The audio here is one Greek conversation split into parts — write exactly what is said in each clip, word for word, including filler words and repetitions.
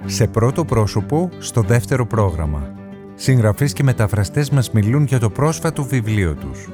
Σε πρώτο πρόσωπο, στο δεύτερο πρόγραμμα. Συγγραφείς και μεταφραστές μας μιλούν για το πρόσφατο βιβλίο τους.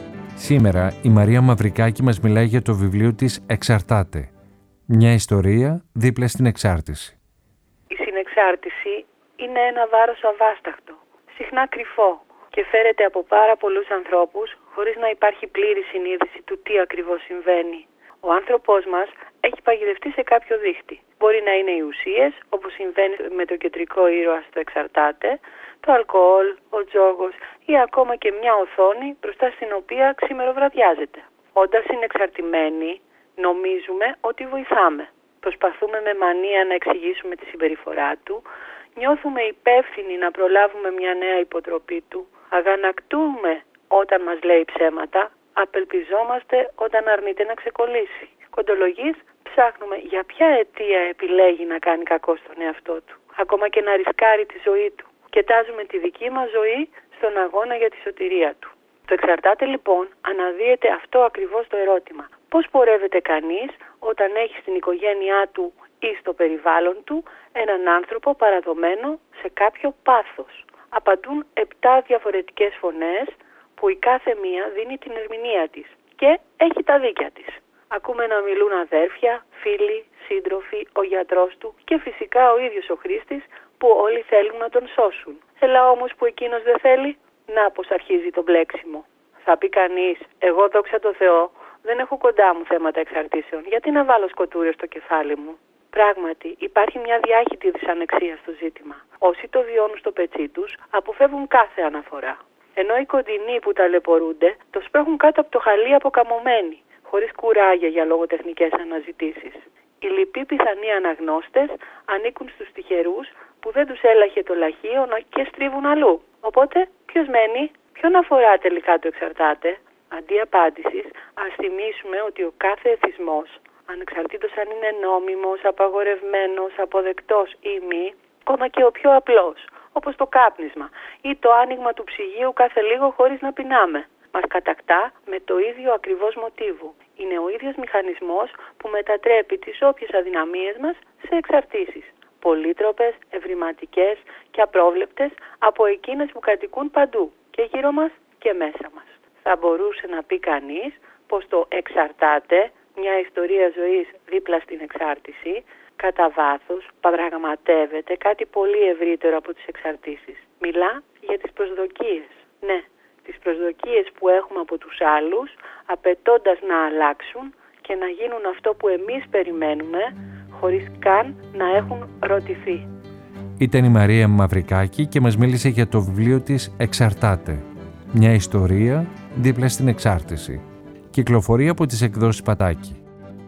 Σήμερα η Μαρία Μαυρικάκη μας μιλάει για το βιβλίο της «Εξαρτάται». Μια ιστορία δίπλα στην εξάρτηση. Η συνεξάρτηση είναι ένα βάρος αβάσταχτο, συχνά κρυφό και φέρεται από πάρα πολλούς ανθρώπους χωρίς να υπάρχει πλήρη συνείδηση του τι ακριβώς συμβαίνει. Ο άνθρωπός μας έχει παγιδευτεί σε κάποιο δίχτυ. Μπορεί να είναι οι ουσίες, όπως συμβαίνει με το κεντρικό ήρωα στο «Εξαρτάται», το αλκοόλ, ο τζόγος ή ακόμα και μια οθόνη μπροστά στην οποία ξημεροβραδιάζεται. Όντας συνεξαρτημένοι, νομίζουμε ότι βοηθάμε. Προσπαθούμε με μανία να εξηγήσουμε τη συμπεριφορά του, νιώθουμε υπεύθυνοι να προλάβουμε μια νέα υποτροπή του, αγανακτούμε όταν μας λέει ψέματα, απελπιζόμαστε όταν αρνείται να ξεκολλήσει. Κοντολογείς, ψάχνουμε για ποια αιτία επιλέγει να κάνει κακό στον εαυτό του, ακόμα και να ρισκάρει τη ζωή του. Κοιτάζουμε τη δική μας ζωή στον αγώνα για τη σωτηρία του. Το «Εξαρτάται» λοιπόν αναδύεται αυτό ακριβώς το ερώτημα. Πώς πορεύεται κανείς όταν έχει στην οικογένειά του ή στο περιβάλλον του έναν άνθρωπο παραδομένο σε κάποιο πάθος. Απαντούν επτά διαφορετικές φωνές που η κάθε μία δίνει την ερμηνεία της και έχει τα δίκια της. Ακούμε να μιλούν αδέρφια, φίλοι, σύντροφοι, ο γιατρός του και φυσικά ο ίδιος ο χρήστης που όλοι θέλουν να τον σώσουν. Έλα όμως που εκείνος δεν θέλει, να πως αρχίζει το μπλέξιμο. Θα πει κανείς, εγώ δόξα τω Θεώ δεν έχω κοντά μου θέματα εξαρτήσεων, γιατί να βάλω σκοτούριο στο κεφάλι μου. Πράγματι, υπάρχει μια διάχυτη δυσανεξία στο ζήτημα. Όσοι το βιώνουν στο πετσί τους, αποφεύγουν κάθε αναφορά. Ενώ οι κοντινοί που ταλαιπωρούνται, το σπρώχνουν κάτω από το χαλί αποκαμωμένοι, χωρίς κουράγια για λογοτεχνικές αναζητήσεις. Οι λοιποί πιθανοί αναγνώστες ανήκουν στους τυχερούς που δεν τους έλαχε το λαχείο και στρίβουν αλλού. Οπότε, ποιος μένει, ποιον αφορά τελικά το «Εξαρτάται»? Αντί απάντησης, ας θυμίσουμε ότι ο κάθε εθισμός, ανεξαρτήτως αν είναι νόμιμος, απαγορευμένος, αποδεκτός ή μη, ακόμα και ο πιο απλός, όπως το κάπνισμα ή το άνοιγμα του ψυγείου κάθε λίγο χωρίς να πεινάμε, μας κατακτά με το ίδιο ακριβώς μοτίβο. Είναι ο ίδιος μηχανισμός που μετατρέπει τις όποιες αδυναμίες μας σε εξαρτήσεις. Πολύτροπες, ευρηματικές και απρόβλεπτες από εκείνες που κατοικούν παντού και γύρω μας και μέσα μας. Θα μπορούσε να πει κανείς πως το «Εξαρτάται», μια ιστορία ζωής δίπλα στην εξάρτηση, κατά βάθος πραγματεύεται κάτι πολύ ευρύτερο από τις εξαρτήσεις. Μιλά για τις προσδοκίες. Ναι, τις προσδοκίες που έχουμε από τους άλλους, απαιτώντας να αλλάξουν και να γίνουν αυτό που εμείς περιμένουμε, χωρίς καν να έχουν ρωτηθεί. Ήταν η Μαρία Μαυρικάκη και μας μίλησε για το βιβλίο της «Εξαρτάται». Μια ιστορία δίπλα στην εξάρτηση. Κυκλοφορεί από τις εκδόσεις Πατάκη.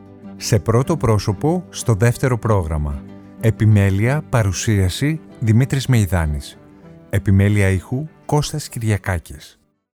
Σε πρώτο πρόσωπο, στο δεύτερο πρόγραμμα. Επιμέλεια, παρουσίαση, Δημήτρης Μεϊδάνης. Επιμέλεια ήχου, Κώστας Κυριακάκης.